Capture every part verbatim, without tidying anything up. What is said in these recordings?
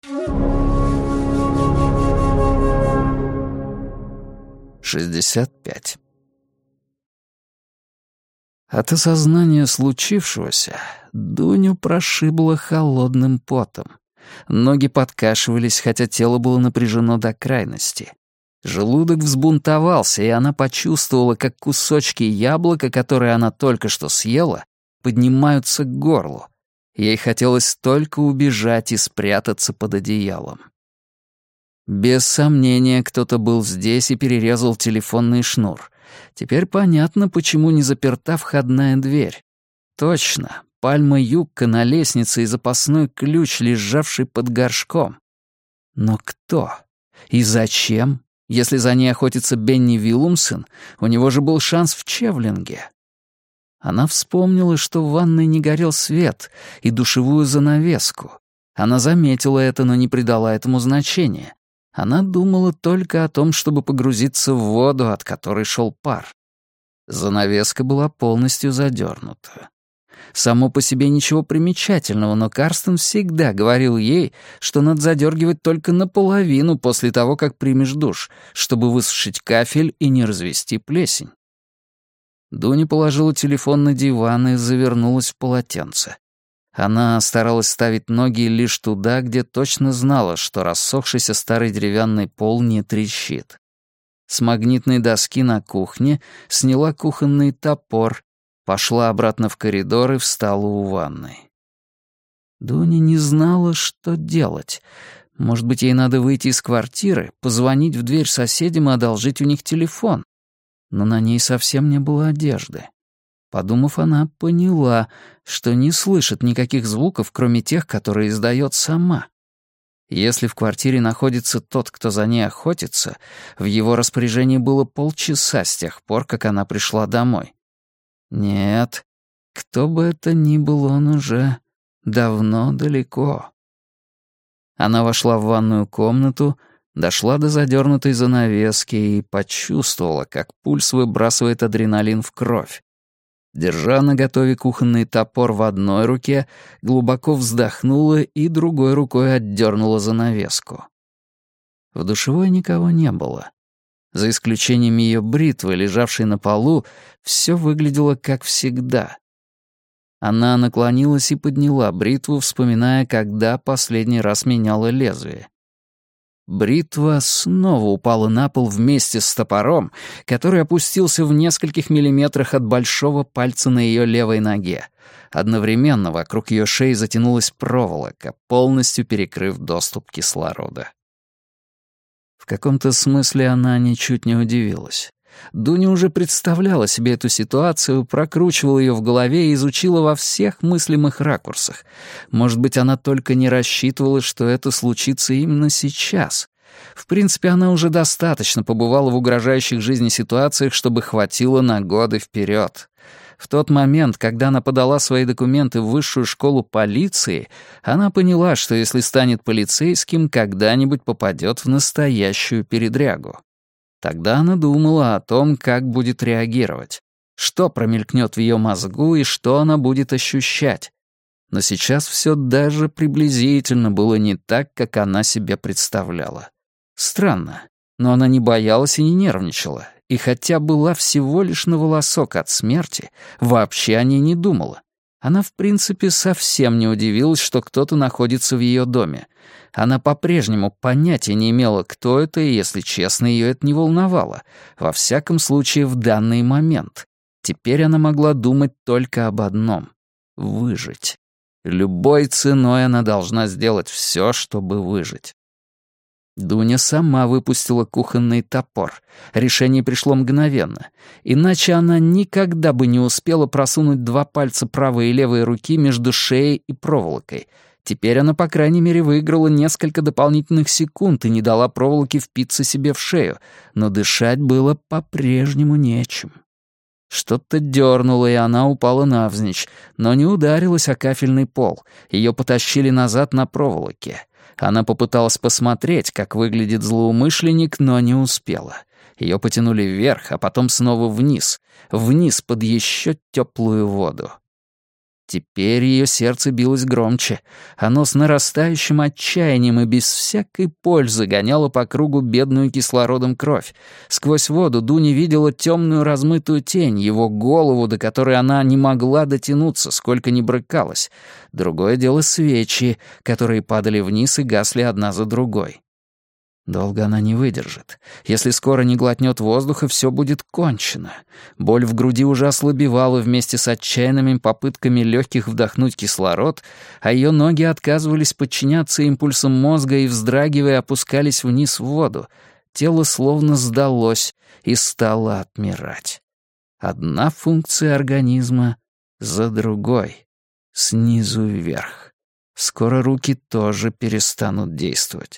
шестьдесят пять. От осознания случившегося Дуню прошибло холодным потом. Ноги подкашивались, хотя тело было напряжено до крайности. Желудок взбунтовался, и она почувствовала, как кусочки яблока, которые она только что съела, поднимаются к горлу. Ей хотелось только убежать и спрятаться под одеялом. Без сомнения, кто-то был здесь и перерезал телефонный шнур. Теперь понятно, почему не заперта входная дверь. Точно, пальма-юбка на лестнице и запасной ключ, лежавший под горшком. Но кто? И зачем? Если за ней охотится Бенни Виллумсен, у него же был шанс в Чевлинге. Она вспомнила, что в ванной не горел свет, и душевую занавеску. Она заметила это, но не придала этому значения. Она думала только о том, чтобы погрузиться в воду, от которой шел пар. Занавеска была полностью задернута. Само по себе ничего примечательного, но Карстен всегда говорил ей, что надо задергивать только наполовину после того, как примешь душ, чтобы высушить кафель и не развести плесень. Дуня положила телефон на диван и завернулась в полотенце. Она старалась ставить ноги лишь туда, где точно знала, что рассохшийся старый деревянный пол не трещит. С магнитной доски на кухне сняла кухонный топор, пошла обратно в коридор и встала у ванной. Дуня не знала, что делать. Может быть, ей надо выйти из квартиры, позвонить в дверь соседям и одолжить у них телефон. Но на ней совсем не было одежды. Подумав, она поняла, что не слышит никаких звуков, кроме тех, которые издает сама. Если в квартире находится тот, кто за ней охотится, в его распоряжении было полчаса с тех пор, как она пришла домой. Нет, кто бы это ни был, он уже давно далеко. Она вошла в ванную комнату, дошла до задернутой занавески и почувствовала, как пульс выбрасывает адреналин в кровь. Держа наготове кухонный топор в одной руке, глубоко вздохнула и другой рукой отдернула занавеску. В душевой никого не было. За исключением ее бритвы, лежавшей на полу, все выглядело как всегда. Она наклонилась и подняла бритву, вспоминая, когда последний раз меняла лезвие. Бритва снова упала на пол вместе с топором, который опустился в нескольких миллиметрах от большого пальца на ее левой ноге. Одновременно вокруг ее шеи затянулась проволока, полностью перекрыв доступ кислорода. В каком-то смысле она ничуть не удивилась. Дуня уже представляла себе эту ситуацию, прокручивала ее в голове и изучила во всех мыслимых ракурсах. Может быть, она только не рассчитывала, что это случится именно сейчас. В принципе, она уже достаточно побывала в угрожающих жизни ситуациях, чтобы хватило на годы вперед. В тот момент, когда она подала свои документы в высшую школу полиции, она поняла, что если станет полицейским, когда-нибудь попадет в настоящую передрягу. Тогда она думала о том, как будет реагировать, что промелькнет в ее мозгу и что она будет ощущать. Но сейчас все даже приблизительно было не так, как она себе представляла. Странно, но она не боялась и не нервничала, и хотя была всего лишь на волосок от смерти, вообще о ней не думала. Она, в принципе, совсем не удивилась, что кто-то находится в ее доме. Она по-прежнему понятия не имела, кто это, и, если честно, ее это не волновало. Во всяком случае, в данный момент. Теперь она могла думать только об одном — выжить. Любой ценой она должна сделать все, чтобы выжить. Дуня сама выпустила кухонный топор. Решение пришло мгновенно. Иначе она никогда бы не успела просунуть два пальца правой и левой руки между шеей и проволокой. Теперь она, по крайней мере, выиграла несколько дополнительных секунд и не дала проволоке впиться себе в шею, но дышать было по-прежнему нечем. Что-то дернуло, и она упала навзничь, но не ударилась о кафельный пол. Ее потащили назад на проволоке. Она попыталась посмотреть, как выглядит злоумышленник, но не успела. Ее потянули вверх, а потом снова вниз. Вниз под еще теплую воду. Теперь ее сердце билось громче. Оно с нарастающим отчаянием и без всякой пользы гоняло по кругу бедную кислородом кровь. Сквозь воду Дуня видела темную размытую тень, его голову, до которой она не могла дотянуться, сколько ни брыкалась. Другое дело свечи, которые падали вниз и гасли одна за другой. Долго она не выдержит. Если скоро не глотнет воздуха, все будет кончено. Боль в груди уже ослабевала вместе с отчаянными попытками легких вдохнуть кислород, а ее ноги отказывались подчиняться импульсам мозга и, вздрагивая, опускались вниз в воду. Тело словно сдалось и стало отмирать. Одна функция организма за другой, снизу вверх. Скоро руки тоже перестанут действовать.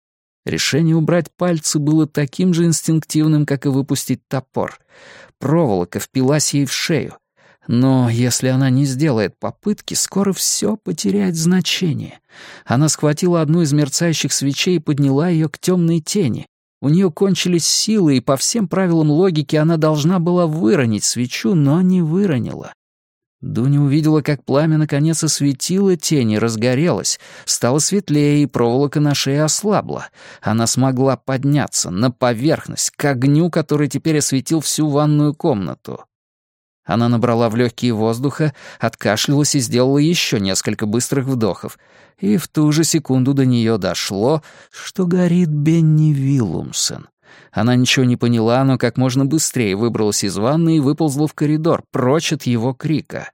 Решение убрать пальцы было таким же инстинктивным, как и выпустить топор. Проволока впилась ей в шею. Но если она не сделает попытки, скоро все потеряет значение. Она схватила одну из мерцающих свечей и подняла ее к темной тени. У нее кончились силы, и по всем правилам логики она должна была выронить свечу, но не выронила. Дуня увидела, как пламя наконец осветило тень и разгорелось, стало светлее, и проволока на шее ослабла. Она смогла подняться на поверхность, к огню, который теперь осветил всю ванную комнату. Она набрала в легкие воздуха, откашлялась и сделала еще несколько быстрых вдохов. И в ту же секунду до нее дошло, что горит Бенни Виллумсен. Она ничего не поняла, но как можно быстрее выбралась из ванны и выползла в коридор, прочь от его крика.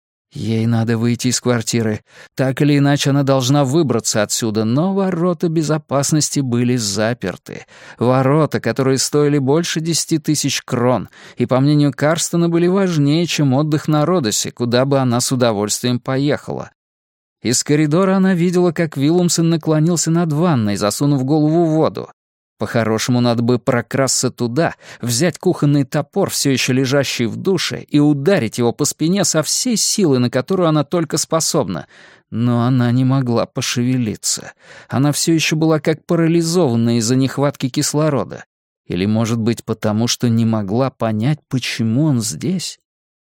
Ей надо выйти из квартиры. Так или иначе она должна выбраться отсюда, но ворота безопасности были заперты. Ворота, которые стоили больше десяти тысяч крон, и, по мнению Карстена, были важнее, чем отдых на Родосе, куда бы она с удовольствием поехала. Из коридора она видела, как Виллумсен наклонился над ванной, засунув голову в воду. По-хорошему, надо бы прокрасться туда, взять кухонный топор, все еще лежащий в душе, и ударить его по спине со всей силы, на которую она только способна. Но она не могла пошевелиться. Она все еще была как парализованная из-за нехватки кислорода. Или, может быть, потому что не могла понять, почему он здесь?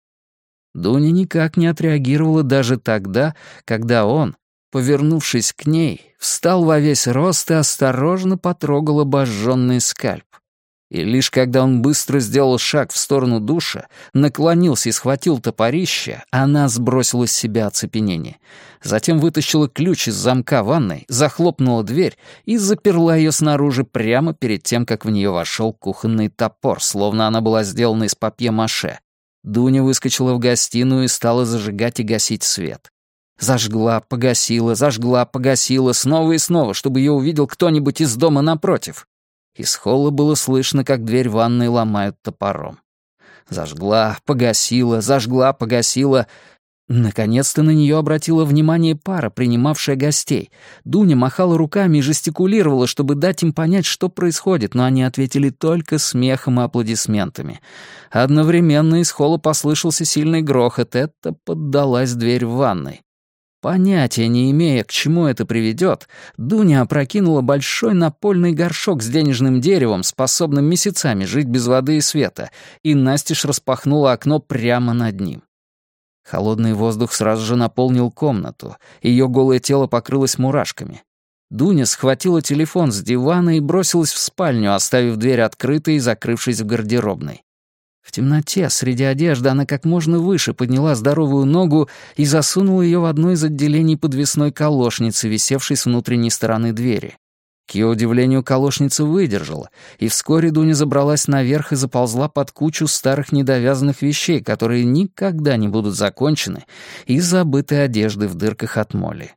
Дуня никак не отреагировала даже тогда, когда он, повернувшись к ней, встал во весь рост и осторожно потрогал обожженный скальп. И лишь когда он быстро сделал шаг в сторону душа, наклонился и схватил топорище, она сбросила с себя оцепенение. Затем вытащила ключ из замка ванной, захлопнула дверь и заперла ее снаружи прямо перед тем, как в нее вошел кухонный топор, словно она была сделана из папье-маше. Дуня выскочила в гостиную и стала зажигать и гасить свет. Зажгла, погасила, зажгла, погасила, снова и снова, чтобы ее увидел кто-нибудь из дома напротив. Из холла было слышно, как дверь ванной ломают топором. Зажгла, погасила, зажгла, погасила. Наконец-то на нее обратила внимание пара, принимавшая гостей. Дуня махала руками и жестикулировала, чтобы дать им понять, что происходит, но они ответили только смехом и аплодисментами. Одновременно из холла послышался сильный грохот. Это поддалась дверь в ванной. Понятия не имея, к чему это приведет, Дуня опрокинула большой напольный горшок с денежным деревом, способным месяцами жить без воды и света, и настежь распахнула окно прямо над ним. Холодный воздух сразу же наполнил комнату, ее голое тело покрылось мурашками. Дуня схватила телефон с дивана и бросилась в спальню, оставив дверь открытой и закрывшись в гардеробной. В темноте, среди одежды, она как можно выше подняла здоровую ногу и засунула ее в одно из отделений подвесной колошницы, висевшей с внутренней стороны двери. К ее удивлению, колошница выдержала, и вскоре Дуня забралась наверх и заползла под кучу старых недовязанных вещей, которые никогда не будут закончены, и забытой одежды в дырках от моли.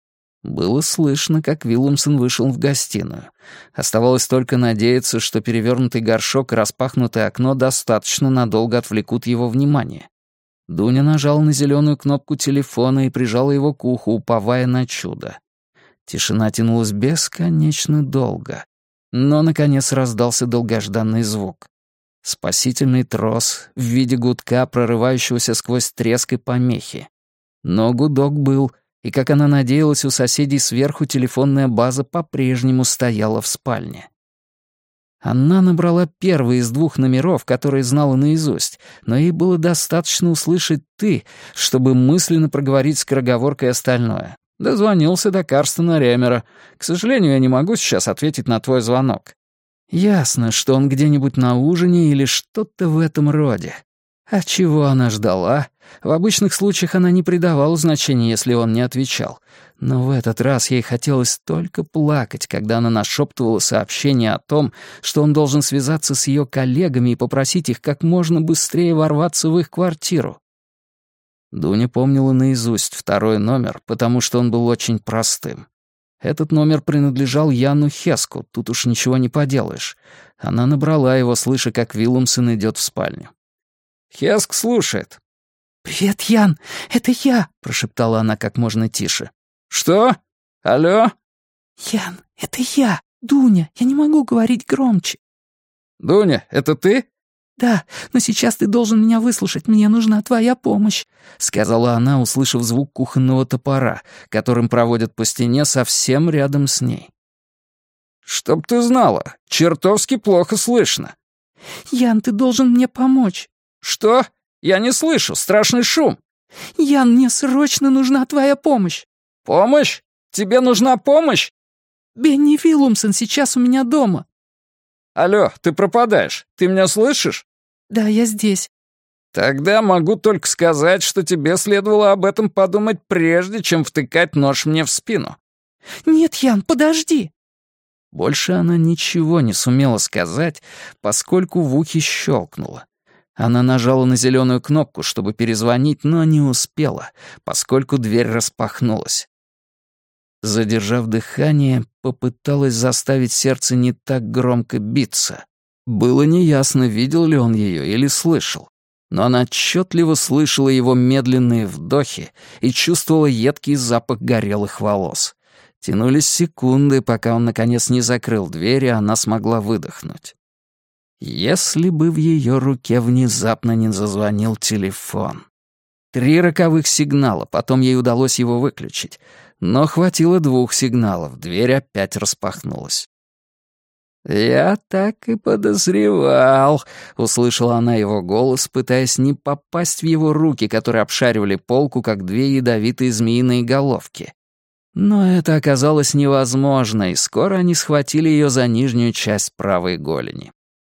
Было слышно, как Виллумсен вышел в гостиную. Оставалось только надеяться, что перевернутый горшок и распахнутое окно достаточно надолго отвлекут его внимание. Дуня нажала на зеленую кнопку телефона и прижала его к уху, уповая на чудо. Тишина тянулась бесконечно долго. Но, наконец, раздался долгожданный звук. Спасительный трос в виде гудка, прорывающегося сквозь треск и помехи. Но гудок был... И, как она надеялась, у соседей сверху телефонная база по-прежнему стояла в спальне. Она набрала первый из двух номеров, которые знала наизусть, но ей было достаточно услышать «ты», чтобы мысленно проговорить скороговоркой остальное. Дозвонился до Карстена Ремера. К сожалению, я не могу сейчас ответить на твой звонок. Ясно, что он где-нибудь на ужине или что-то в этом роде. А чего она ждала? В обычных случаях она не придавала значения, если он не отвечал. Но в этот раз ей хотелось только плакать, когда она нашептывала сообщение о том, что он должен связаться с ее коллегами и попросить их как можно быстрее ворваться в их квартиру. Дуня помнила наизусть второй номер, потому что он был очень простым. Этот номер принадлежал Яну Хеску, тут уж ничего не поделаешь. Она набрала его, слыша, как Виллумсен идет в спальню. «Хеск слушает». «Привет, Ян, это я», — прошептала она как можно тише. «Что? Алло?» «Ян, это я, Дуня, я не могу говорить громче». «Дуня, это ты?» «Да, но сейчас ты должен меня выслушать, мне нужна твоя помощь», — сказала она, услышав звук кухонного топора, которым проводят по стене совсем рядом с ней. «Чтоб ты знала, чертовски плохо слышно». «Ян, ты должен мне помочь». «Что? Я не слышу, страшный шум». «Ян, мне срочно нужна твоя помощь». «Помощь? Тебе нужна помощь?» «Бенни Виллумсен сейчас у меня дома». «Алло, ты пропадаешь. Ты меня слышишь?» «Да, я здесь». «Тогда могу только сказать, что тебе следовало об этом подумать прежде, чем втыкать нож мне в спину». «Нет, Ян, подожди». Больше она ничего не сумела сказать, поскольку в ухе щелкнуло. Она нажала на зеленую кнопку, чтобы перезвонить, но не успела, поскольку дверь распахнулась. Задержав дыхание, попыталась заставить сердце не так громко биться. Было неясно, видел ли он ее или слышал, но она отчетливо слышала его медленные вдохи и чувствовала едкий запах горелых волос. Тянулись секунды, пока он, наконец, не закрыл дверь, и она смогла выдохнуть. Если бы в ее руке внезапно не зазвонил телефон. Три роковых сигнала, потом ей удалось его выключить. Но хватило двух сигналов, дверь опять распахнулась. «Я так и подозревал», — услышала она его голос, пытаясь не попасть в его руки, которые обшаривали полку, как две ядовитые змеиные головки. Но это оказалось невозможно, и скоро они схватили ее за нижнюю часть правой голени.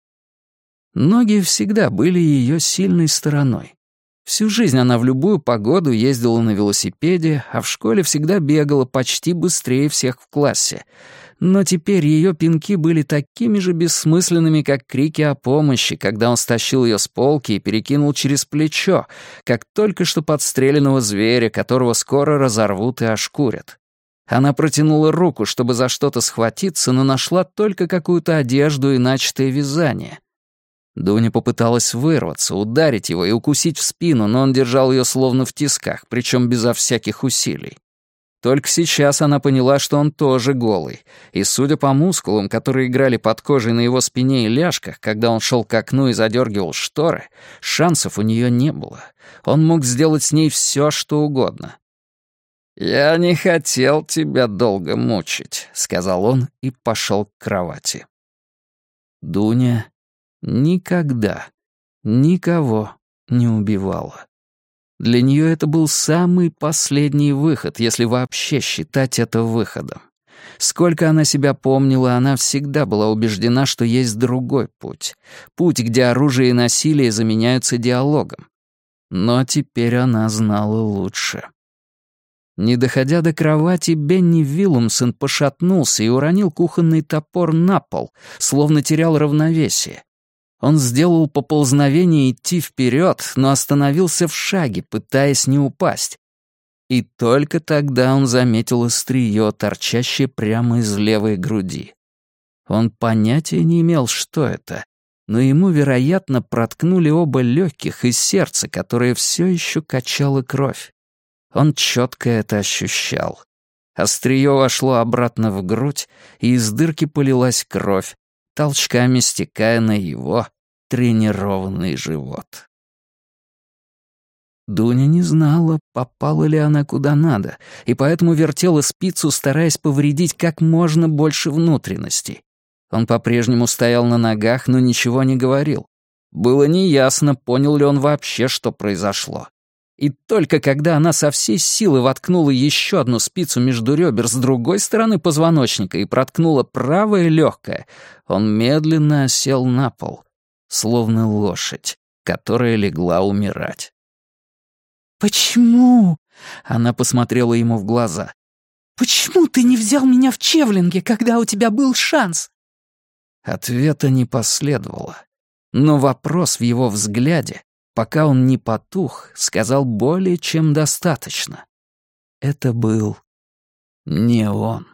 Ноги всегда были ее сильной стороной. Всю жизнь она в любую погоду ездила на велосипеде, а в школе всегда бегала почти быстрее всех в классе. Но теперь ее пинки были такими же бессмысленными, как крики о помощи, когда он стащил ее с полки и перекинул через плечо, как только что подстреленного зверя, которого скоро разорвут и ошкурят. Она протянула руку, чтобы за что-то схватиться, но нашла только какую-то одежду и начатое вязание. Дуня попыталась вырваться, ударить его и укусить в спину, но он держал ее словно в тисках, причем безо всяких усилий. Только сейчас она поняла, что он тоже голый, и, судя по мускулам, которые играли под кожей на его спине и ляжках, когда он шел к окну и задергивал шторы, шансов у нее не было. Он мог сделать с ней все, что угодно. «Я не хотел тебя долго мучить», — сказал он и пошел к кровати. Дуня никогда никого не убивала. Для нее это был самый последний выход, если вообще считать это выходом. Сколько она себя помнила, она всегда была убеждена, что есть другой путь. Путь, где оружие и насилие заменяются диалогом. Но теперь она знала лучше. Не доходя до кровати, Бенни Виллумсен пошатнулся и уронил кухонный топор на пол, словно терял равновесие. Он сделал поползновение идти вперед, но остановился в шаге, пытаясь не упасть. И только тогда он заметил острие, торчащее прямо из левой груди. Он понятия не имел, что это, но ему, вероятно, проткнули оба легких и сердце, которое все еще качало кровь. Он четко это ощущал. Острие вошло обратно в грудь, и из дырки полилась кровь, толчками стекая на его тренированный живот. Дуня не знала, попала ли она куда надо, и поэтому вертела спицу, стараясь повредить как можно больше внутренностей. Он по-прежнему стоял на ногах, но ничего не говорил. Было неясно, понял ли он вообще, что произошло. И только когда она со всей силы воткнула еще одну спицу между ребер с другой стороны позвоночника и проткнула правое легкое, он медленно осел на пол, словно лошадь, которая легла умирать. «Почему?» — Она посмотрела ему в глаза. «Почему ты не взял меня в Чевлинге, когда у тебя был шанс?» Ответа не последовало. Но вопрос в его взгляде, пока он не потух, сказал более чем достаточно. Это был не он.